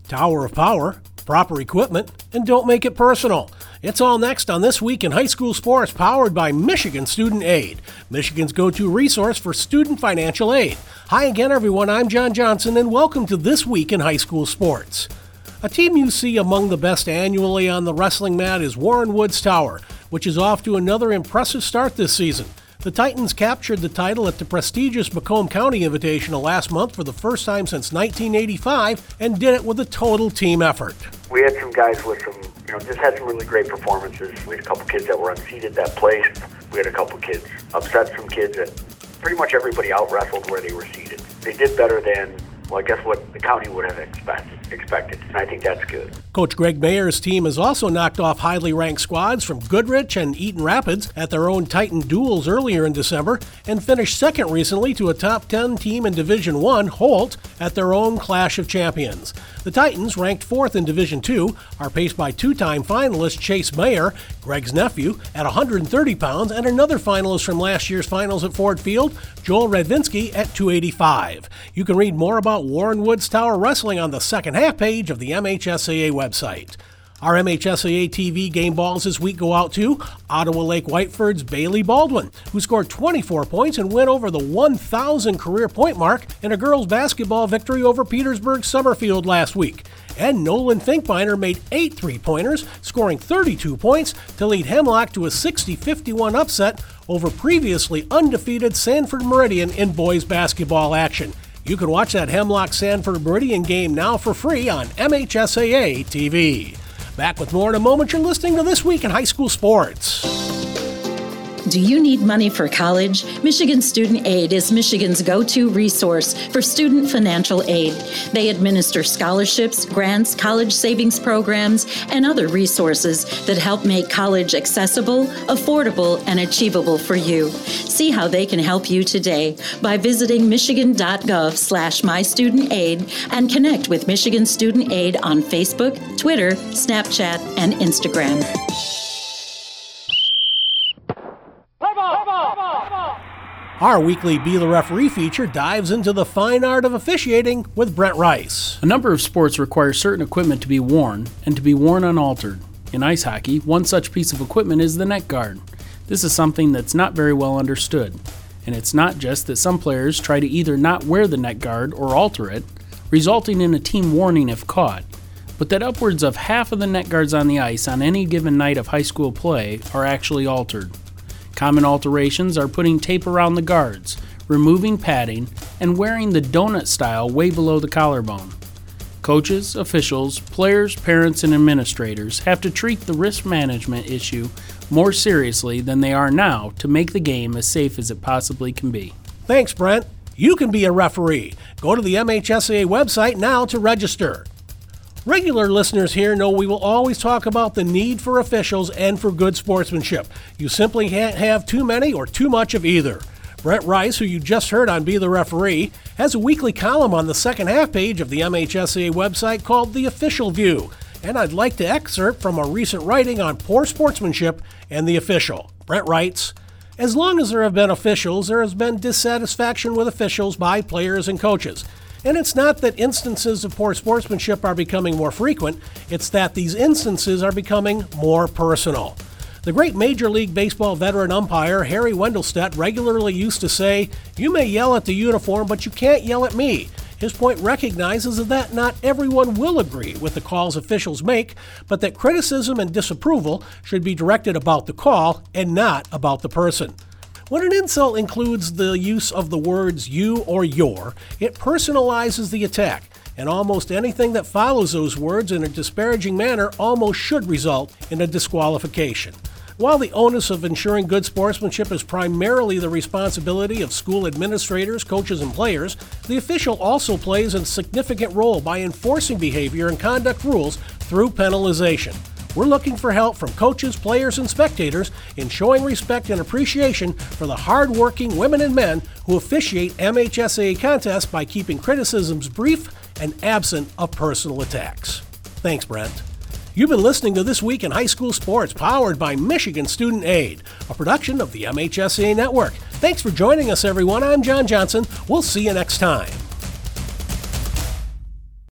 Tower of Power, proper equipment, and don't make it personal. It's all next on This Week in High School Sports, powered by Michigan Student Aid, Michigan's go-to resource for student financial aid. Hi again, everyone. I'm John Johnson, and welcome to This Week in High School Sports. A team you see among the best annually on the wrestling mat is Warren Woods Tower, which is off to another impressive start this season. The Titans captured the title at the prestigious Macomb County Invitational last month for the first time since 1985 and did it with a total team effort. We had some guys with some, just had some really great performances. We had a couple kids that were unseated that placed. We had a couple kids upset some kids that pretty much everybody out-wrestled where they were seated. They did better than, I guess what the county would have expected, and I think that's good. Coach Greg Mayer's team has also knocked off highly ranked squads from Goodrich and Eaton Rapids at their own Titan duels earlier in December and finished second recently to a top 10 team in Division I, Holt, at their own Clash of Champions. The Titans, ranked fourth in Division II, are paced by two-time finalist Chase Mayer, Greg's nephew, at 130 pounds, and another finalist from last year's finals at Ford Field, Joel Radvinsky, at 285. You can read more about Warren Woods Tower Wrestling on the second half page of the MHSAA website. Our MHSAA TV game balls this week go out to Ottawa Lake Whiteford's Bailey Baldwin, who scored 24 points and went over the 1,000 career point mark in a girls' basketball victory over Petersburg Summerfield last week. And Nolan Finkbeiner made 8 3-pointers, scoring 32 points to lead Hemlock to a 60-51 upset over previously undefeated Sanford Meridian in boys basketball action. You can watch that Hemlock-Sanford Meridian game now for free on MHSAA TV. Back with more in a moment. You're listening to This Week in High School Sports. Do you need money for college? Michigan Student Aid is Michigan's go-to resource for student financial aid. They administer scholarships, grants, college savings programs, and other resources that help make college accessible, affordable, and achievable for you. See how they can help you today by visiting michigan.gov/mystudentaid and connect with Michigan Student Aid on Facebook, Twitter, Snapchat, and Instagram. Our weekly Be the Referee feature dives into the fine art of officiating with Brent Rice. A number of sports require certain equipment to be worn and to be worn unaltered. In ice hockey, one such piece of equipment is the net guard. This is something that's not very well understood. And it's not just that some players try to either not wear the net guard or alter it, resulting in a team warning if caught, but that upwards of half of the net guards on the ice on any given night of high school play are actually altered. Common alterations are putting tape around the guards, removing padding, and wearing the donut style way below the collarbone. Coaches, officials, players, parents, and administrators have to treat the risk management issue more seriously than they are now to make the game as safe as it possibly can be. Thanks, Brent. You can be a referee. Go to the MHSAA website now to register. Regular listeners here know we will always talk about the need for officials and for good sportsmanship. You simply can't have too many or too much of either. Brent Rice, who you just heard on Be the Referee, has a weekly column on the second half page of the MHSAA website called The Official View, and I'd like to excerpt from a recent writing on poor sportsmanship and the official. Brent writes, "As long as there have been officials, there has been dissatisfaction with officials by players and coaches. And it's not that instances of poor sportsmanship are becoming more frequent, it's that these instances are becoming more personal." The great Major League Baseball veteran umpire Harry Wendelstedt regularly used to say, "You may yell at the uniform, but you can't yell at me." His point recognizes that not everyone will agree with the calls officials make, but that criticism and disapproval should be directed about the call and not about the person. When an insult includes the use of the words you or your, it personalizes the attack, and almost anything that follows those words in a disparaging manner almost should result in a disqualification. While the onus of ensuring good sportsmanship is primarily the responsibility of school administrators, coaches, and players, the official also plays a significant role by enforcing behavior and conduct rules through penalization. We're looking for help from coaches, players, and spectators in showing respect and appreciation for the hard-working women and men who officiate MHSAA contests by keeping criticisms brief and absent of personal attacks. Thanks, Brent. You've been listening to This Week in High School Sports, powered by Michigan Student Aid, a production of the MHSAA Network. Thanks for joining us, everyone. I'm John Johnson. We'll see you next time.